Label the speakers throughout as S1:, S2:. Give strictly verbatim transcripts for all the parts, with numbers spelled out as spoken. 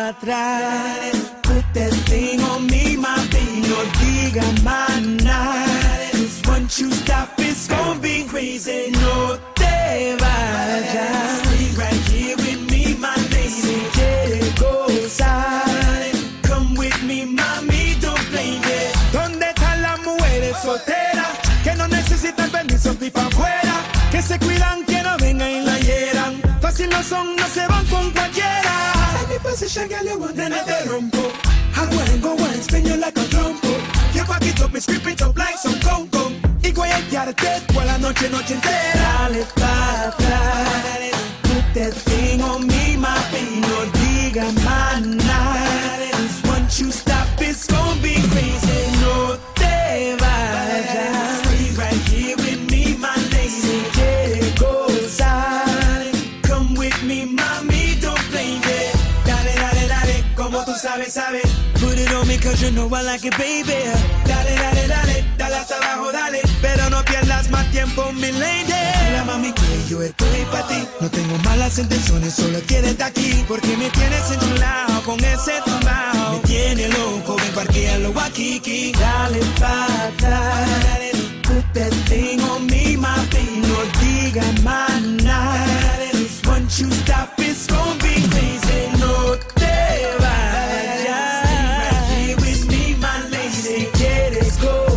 S1: atrás. Put that thing on me, my baby. No diga más nada. Cause once you stop, it's gonna be crazy. No te vayas. Stay right here with me, my lady. Si quieres gozar, come with me, mami, don't blame it. ¿Dónde están las mujeres solteras que no necesitan permiso ni pa' afuera? Que se cuidan, que no vengan y la hieran. Fácil no son, no se van con cualquiera. Any position, girl, you want, nena te rompo. I wanna go and spin you like a trompo. You back it up, me script it up like some conco. Y guayarte por la noche, noche entera. Dale pa' atrás. Put that thing on me, my baby. No diga más nada. Cause once you stop, it's gonna be crazy. No te vayas. Stay right here with me, my lady. Si quieres gozar, come with me, mami, don't blame it. Dale, dale, dale, como tú sabes, sabes. Put it on me cause you know I like it, baby. Dale, dale, dale, dale hasta abajo, dale. Pero no pierdas más tiempo, mi lady. La mami que yo estoy pa' ti. No tengo malas intenciones, solo quédate aquí. Porque me tienes enchulado con ese tumbao. Me tiene loco, ven parquéalo aquí, aquí. Dale pa' atrás. Put that thing on me, my baby. No diga más nada. Cause once you stop, it's gonna be crazy. No te vayas. Stay right here with me, my lady. Si quieres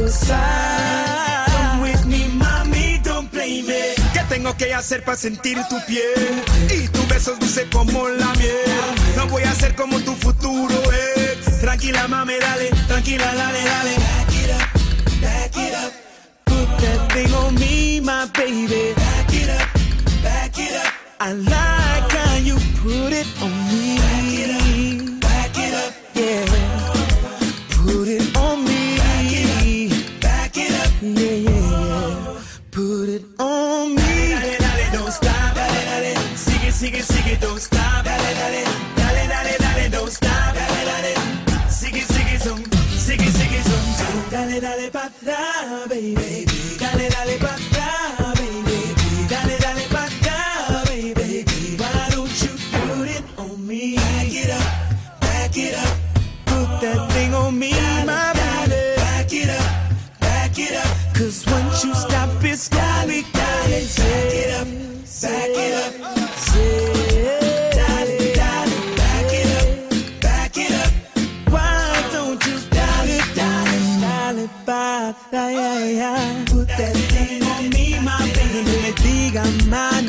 S1: gozar, come with me, mami, don't blame it. ¿Qué tengo que hacer para sentir tu piel? Y tus besos dulces como la miel. No voy a ser como tu futuro ex. Tranquila, mami, dale. Tranquila, dale, dale. Back it up, back it up. Put that thing on me, my baby. Back it up, back it up. I like how you put it on me. Back it up, back it up. Yeah. Put it on me. Back it up, back it up. Yeah, yeah, yeah. Put it on me. Dale, dale, dale, don't stop. Dale, dale. Sigue, sigue, sigue, don't stop. Dale, dale. Dale, dale, dale, don't stop. Dale, dale. Sigue, sigue, son. Sigue, sigue, son. son. Dale, dale, pa' atrás, baby. Dale, dale, pa' atrás, baby. Dale, dale, pa' atrás, baby. Why don't you put it on me? Back it up, back it up. Put that thing on me, my baby. Back it up, back it up. Cause once you stop, it's gonna be crazy. Back it up, back it up. Dale, dale, back it up, back it up. Why don't you dale, dale, dale, pa' atrás, yeah, yeah. Put that thing on me, my baby. No me digas más